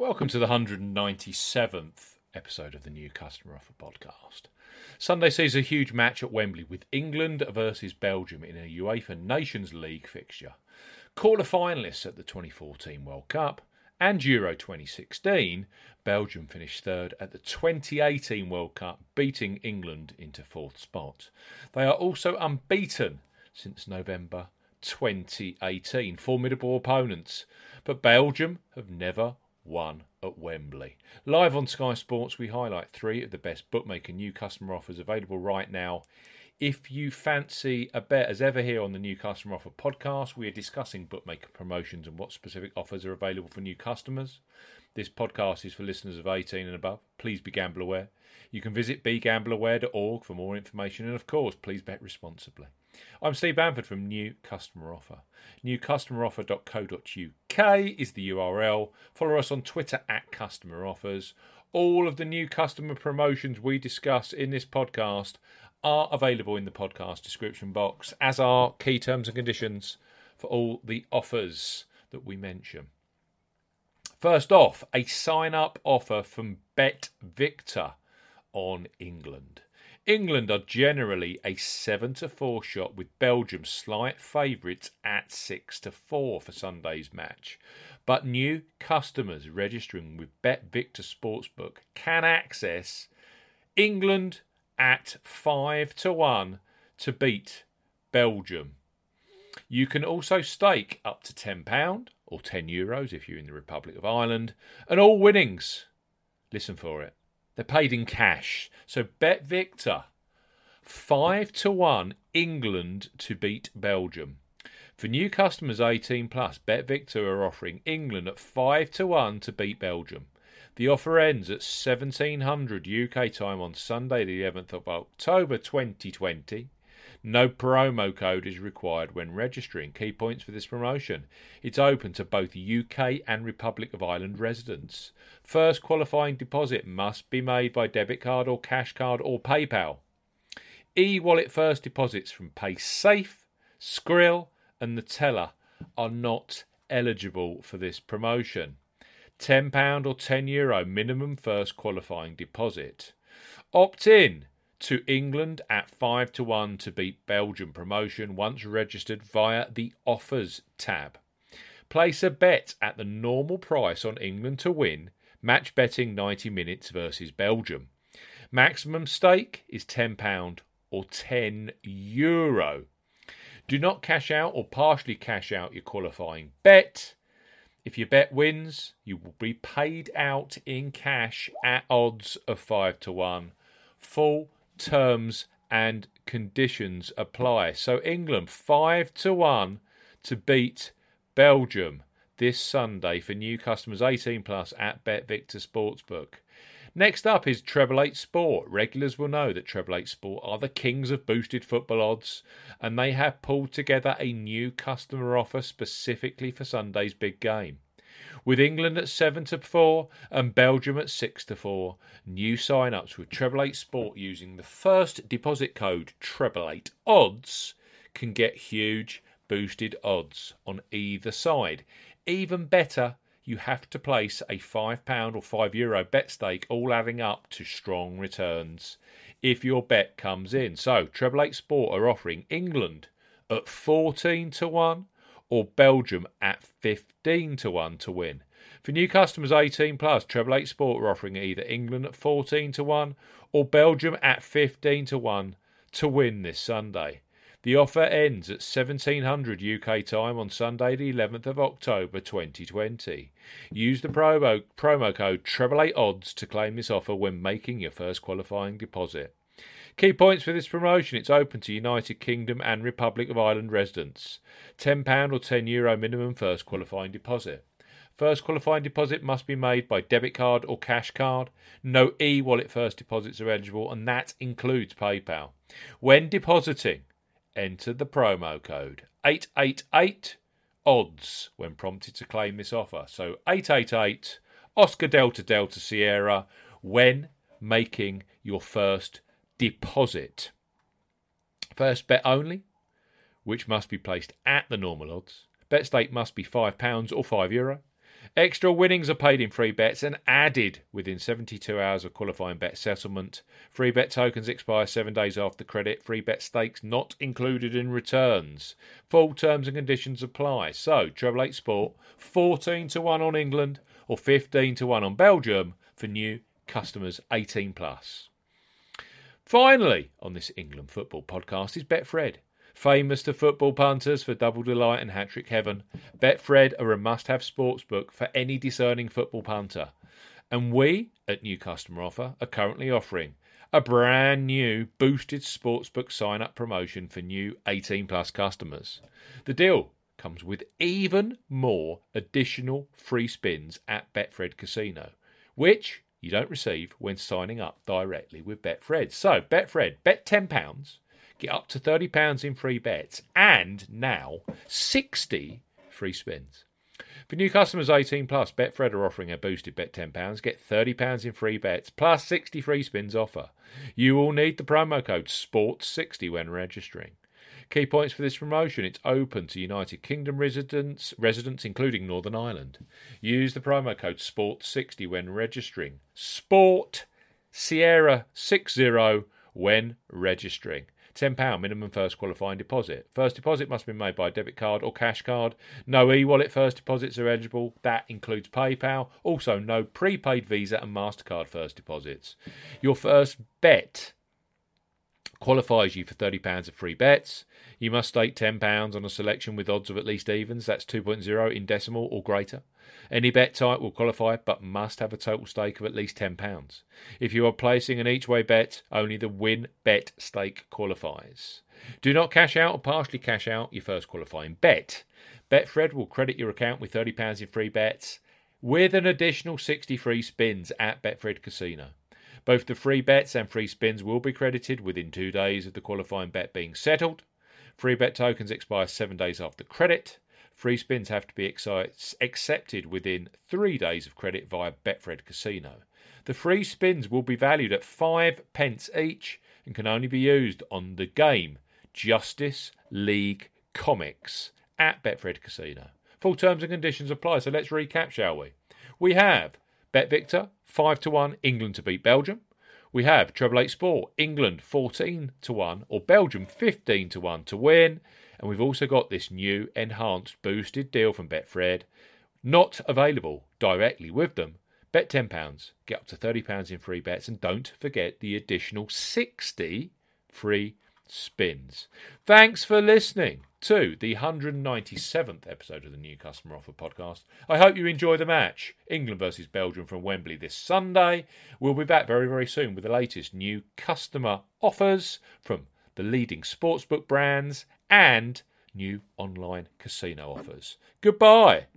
Welcome to the 197th episode of the New Customer Offer podcast. Sunday sees a huge match at Wembley with England versus Belgium in a UEFA Nations League fixture. Quarter-finalists at the 2014 World Cup and Euro 2016, Belgium finished third at the 2018 World Cup, beating England into fourth spot. They are also unbeaten since November 2018. Formidable opponents, but Belgium have never won at Wembley. Live on Sky Sports, we highlight three of the best bookmaker new customer offers available right now. If you fancy a bet, as ever here on the New Customer Offer podcast, we are discussing bookmaker promotions and what specific offers are available for new customers. This podcast is for listeners of 18 and above. Please be gamble aware. You can visit begambleaware.org for more information, and of course, please bet responsibly. I'm Steve Bamford from New Customer Offer. newcustomeroffer.co.uk is the URL. Follow us on Twitter at Customer Offers. All of the new customer promotions we discuss in this podcast are available in the podcast description box, as are key terms and conditions for all the offers that we mention. First off, a sign-up offer from BetVictor on England. England are generally a 7-4 shot, with Belgium slight favourites at 6-4 for Sunday's match. But new customers registering with BetVictor Sportsbook can access England at 5-1 to beat Belgium. You can also stake up to £10 or €10 if you're in the Republic of Ireland, and all winnings, listen for it, they're paid in cash. So BetVictor, 5-1 England to beat Belgium. For new customers 18 plus, BetVictor are offering England at 5-1 to beat Belgium. The offer ends at 1700 UK time on Sunday the 11th of October 2020. No promo code is required when registering. Key points for this promotion: it's open to both UK and Republic of Ireland residents. First qualifying deposit must be made by debit card or cash card or PayPal. E-wallet first deposits from PaySafe, Skrill and Neteller are not eligible for this promotion. £10 or €10 minimum first qualifying deposit. Opt in to England at 5-1 to beat Belgium promotion once registered via the Offers tab. Place a bet at the normal price on England to win, match betting 90 minutes versus Belgium. Maximum stake is £10 or €10. Do not cash out or partially cash out your qualifying bet. If your bet wins, you will be paid out in cash at odds of 5-1. Full terms and conditions apply. So England 5-1 to beat Belgium this Sunday for new customers 18 plus at BetVictor Sportsbook. Next up is Treble 8 Sport. Regulars will know that Treble 8 Sport are the kings of boosted football odds, and they have pulled together a new customer offer specifically for Sunday's big game. With England at 7-4 and Belgium at 6-4, new sign-ups with Treble 8 Sport using the first deposit code Treble8 Odds can get huge boosted odds on either side. Even better, you have to place a £5 or €5 bet stake, all adding up to strong returns if your bet comes in. So Treble 8 Sport are offering England at 14-1 or Belgium at 15-1 to win. For new customers 18 plus, Treble 8 Sport are offering either England at 14-1 or Belgium at 15-1 to win this Sunday. The offer ends at 1700 UK time on Sunday the 11th of October 2020. Use the promo code Treble8 Odds to claim this offer when making your first qualifying deposit. Key points for this promotion: it's open to United Kingdom and Republic of Ireland residents. £10 or €10 minimum first qualifying deposit. First qualifying deposit must be made by debit card or cash card. No e-wallet first deposits are eligible, and that includes PayPal. When depositing, enter the promo code 888 odds when prompted to claim this offer. So 888 Oscar Delta Delta Sierra when making your first deposit. First bet only, which must be placed at the normal odds. Bet stake must be £5 or €5. Extra winnings are paid in free bets and added within 72 hours of qualifying bet settlement. Free bet tokens expire 7 days after credit. Free bet stakes not included in returns. Full terms and conditions apply. So, Treble 8 Sport, 14 to 1 on England or 15 to 1 on Belgium for new customers 18 plus. Finally, on this England football podcast is Betfred. Famous to football punters for double delight and hat-trick heaven, Betfred are a must-have sportsbook for any discerning football punter. And we, at New Customer Offer, are currently offering a brand new boosted sportsbook sign-up promotion for new 18-plus customers. The deal comes with even more additional free spins at Betfred Casino, which you don't receive when signing up directly with Betfred. So, Betfred, bet £10, get up to £30 in free bets, and now 60 free spins. For new customers 18 plus, Betfred are offering a boosted bet £10, get £30 in free bets, plus 60 free spins offer. You will need the promo code SPORTS60 when registering. Key points for this promotion: it's open to United Kingdom residents including Northern Ireland. Use the promo code SPORT60 when registering. Sport Sierra 60 when registering. £10 minimum first qualifying deposit. First deposit must be made by debit card or cash card. No e-wallet first deposits are eligible. That includes PayPal. Also, no prepaid Visa and MasterCard first deposits. Your first bet qualifies you for £30 of free bets. You must stake £10 on a selection with odds of at least evens. That's 2.0 in decimal or greater. Any bet type will qualify, but must have a total stake of at least £10. If you are placing an each-way bet, only the win bet stake qualifies. Do not cash out or partially cash out your first qualifying bet. Betfred will credit your account with £30 in free bets, with an additional 60 free spins at Betfred Casino. Both the free bets and free spins will be credited within 2 days of the qualifying bet being settled. Free bet tokens expire 7 days after credit. Free spins have to be accepted within 3 days of credit via Betfred Casino. The free spins will be valued at 5 pence each and can only be used on the game Justice League Comics at Betfred Casino. Full terms and conditions apply, so let's recap, shall we? We have Bet Victor, 5 to 1, England to beat Belgium. We have Treble 8 Sport, England 14 to 1 or Belgium 15 to 1 to win. And we've also got this new enhanced boosted deal from Betfred, not available directly with them. Bet £10, get up to £30 in free bets, and don't forget the additional 60 free spins. Thanks for listening to the 197th episode of the New Customer Offer podcast. I hope you enjoy the match. England versus Belgium from Wembley this Sunday. We'll be back very, very soon with the latest new customer offers from the leading sportsbook brands and new online casino offers. Goodbye.